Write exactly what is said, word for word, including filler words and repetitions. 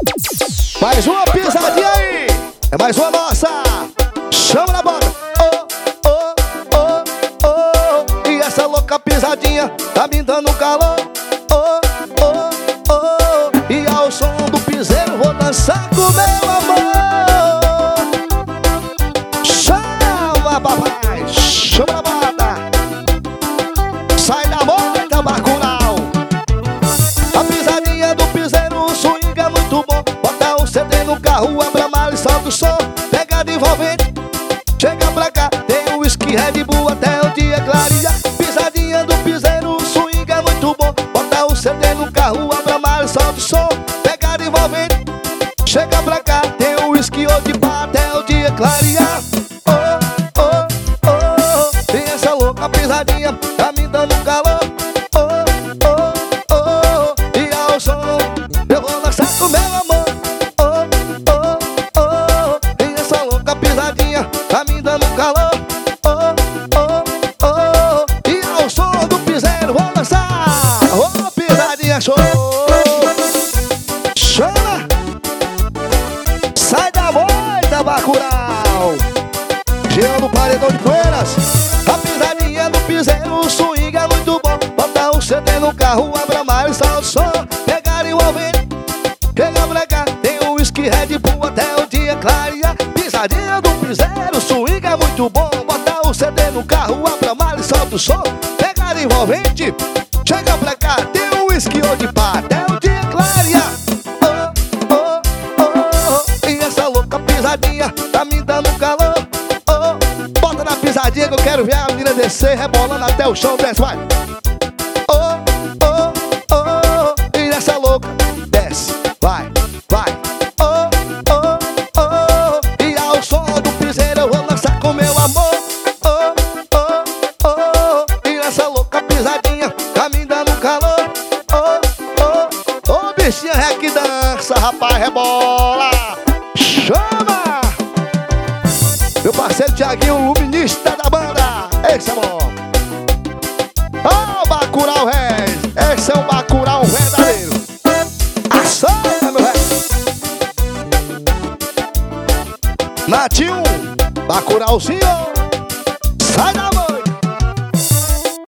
Mais uma pisadinha aí. É mais uma nossa. Chama na bota. Oh, oh, oh, oh. E essa louca pisadinha tá me dando calor. Oh, oh, oh. E ao som do piseiro vou dançar com meu amor. Chama, papai. Chama na bota. Sai da moita, Bacurau. A pisadinha do piseiro, o swing é muito bom. Bota o C D no carro, abra a mala e solta o som. Pega de envolvente, chega pra cá. Tem o whisky, Red Bull até o dia clarear. Pisadinha do piseiro, o swing é muito bom. Bota o C D no carro, abra a mala e solta o som. Pega de envolvente, chega pra cá. Tem o whisky hoje pá até o dia clarear. Oh, oh, oh. E essa louca pisadinha tá me dando calor. Oh, oh, oh. E ao som eu vou dançar com meu amor. Oh, oh, oh. E essa louca pisadinha tá me dando calor. Oh, oh, oh. E ao som do piseiro vou dançar. Oh, pisadinha show. Chama. Sai da moita, Bacurau. Girando o paredão de poeiras. A pisadinha do piseiro, o swing é muito bom. Bota o C D no carro, abra mais e salta o som. Pegar e ouvir, chega pra cá. Tem o whisky, Red Bull até o dia clarear. Pisadinha do piseiro, o swing é muito bom. Bota o C D no carro, abra mais e salta o som. Pegar envolvente, chega pra cá. Tem o whisky hoje pá até o dia clarear. Oh, oh, oh, oh. E essa louca pisadinha tá me dando calor. Oh, bota na pisadinha que eu quero ver a menina descer, rebolando até o chão, desce, vai. Oh, oh, oh, e essa louca, desce, vai, vai. Oh, oh, oh, e ao som do piseiro eu vou dançar com meu amor. Oh, oh, oh, e essa louca pisadinha tá me dando calor. Oh, oh, oh, bichinha é que dança, rapaz, rebola. Chama! Meu parceiro Thiaguinho, o luminista da banda. Esse é bom. Oh, Bacurau Reis. Esse é o Bacurau verdadeiro. Ação, meu rei. Natinho, Bacurauzinho.